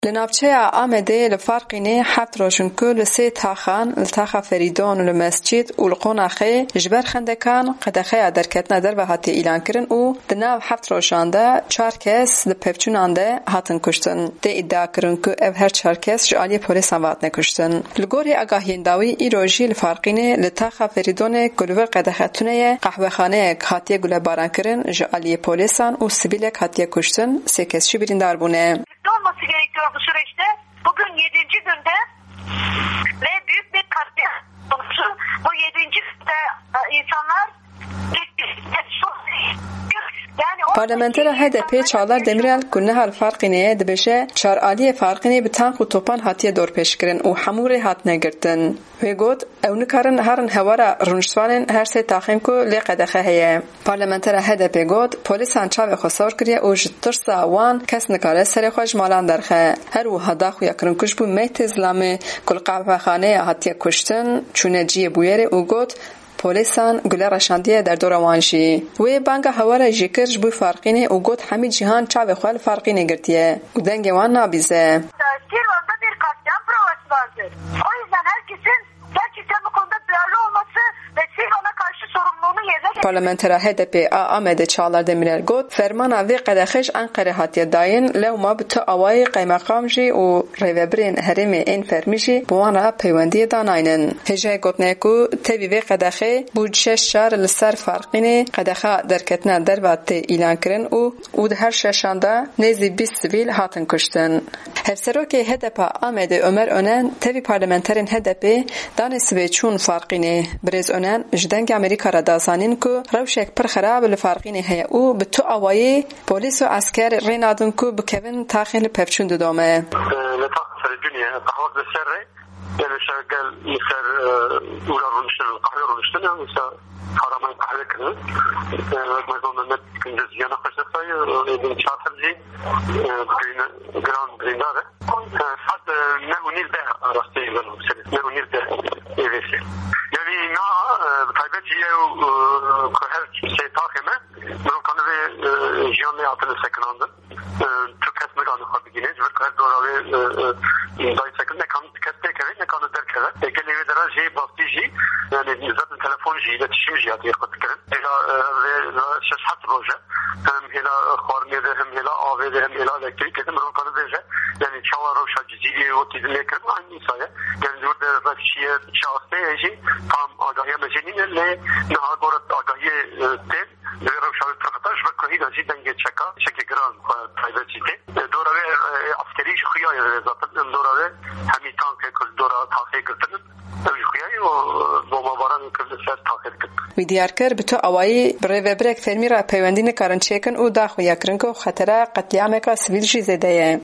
لنابچه‌ya Amedê li Farqînê heft rojin ku li sê taxan li taxa Ferîdon û li mescîd û li Qonaxê ji ber xendekan qedexeya derketina derve hatiye îlankirin û di nav heft rojan de 4 kes li pevçûnan de hatin kuştin. Tê îdia kirin ku ev her 4 kes ji aliyê polîsan hatine kuştin. Li gorî agahiyên dawî îro jî li Farqînê li taxa Ferîdonê ku li vir qedexe tuneyê qehwexaneyek hatiye gulebarankirin ji aliyê polîsan û sivîlek hatiye kuştin. 3 kes jî birîndar bûne. Olması gerekiyor bu süreçte. Bugün 7. günde ve büyük bir katliam konusu. Bu 7. günde insanlar Parlamentera HDP Çağlar Demirel ku nehal Farqînê dibêje çar aliyê Farqînê bi tank û topan hatiye dorpêşkirin û hemû rê hatine girtin. Wê got ew nikarin herin hewara rûniştvanên her sê taxên ku lê qedexe heye. Parlamentera HDP got polîsan çavê xwe sor kiriye û ji tirsa wan kes nikare serê xwe ji malan derxe. Her wiha daxuya kirinkuj bû Mehtê Zilamê ku li qehwexaneya hatiye kuştin çûne ciyê bûyerê û got polîsan gule reşandiye derdora wan jî. Wê banga hewara jî kir ji bo Farqînê û got hemî cîhan çavê xwe li Farqînê girtiye û dengê wan nabîze. Kirvan'da bir katliam provası vardır. O yüzden herkesin gerçekten bu konuda duyarlı olması ve Kirvan'a karşı sorumluluğunu yerine getirmesi. Parlamentera HDP a Amedê Çağlar Demirel got fermana vê qedexê ji Enqerê hatiye dayîn lewma bi tu awayê qeymeqam jî û rêvebirên herêmê ên fermî jî bi wan re peywendiyê danayînin. Hêjayê gotine ku tevî vê qedexê bû 6 car li ser Farqînê qedexa derketina derve tê îlankirin û di her şeşan de nêzî 20 sivîl hatin kuştin. Hevserokê HDP Amedê Ömer Önen tevî parlamenterên HDP danê sivê çûn Farqînê. Birêz Önen ji dengê Amerîka re dazanîn ku rewşek pir xerab li Farqînê heye û bi tu awayê polîs û esker rê nadin ku bikevin taxên li pevçûn didome. Li taxa Ferîdonê qehwek li ser re yani şegel li ser ûra rûniştin qehwê rûniştin mesela haraman qehwê kirin mezon Mehmet Gündüz yana xweşesayê êdin çartir jî giran birîndar e saet 9:30 de rastî ne 9:30 de evêsê yani na taybet jî ku her sê taxê me mirovkan vê jiyanê hatine sekinandin tu kes nikanî xwe bigîne ji vir ku her dora wê dayî sekin nekan kes têkeve nekan derkeve gelê wê dera jê bastî jî yani zaten telefon jî iletişim jî hatiye xwe dikirin hêla vê 6-7 roj e hem hêla xwarinê de hem hêla avê de hem hêla elektrîkê de mirovkan bêje yani çawa rewşa cizîrê wekî dilêkirin aynı îsaya yani wê de revşiye şahsiyê jî tam agahiya me jî nîne lê niha gora agahiyê tê vê rewşa wê pirxeta ji ber ku hîna jî dengê çeka çekê giran taybet jî tê dora wê askerî ji xuyaye vê zaten dora wê hemî tankê ku dora taxê girtinin ew ji xuyaye û bombabaranê kir li ser taxê dikin. Wî diyar kir bi tu awayî bi rêvebirek fermî re peywendî nikarin çêkin û daxuya kirin ku xetera qetlîameka sivîl jî zêde ye.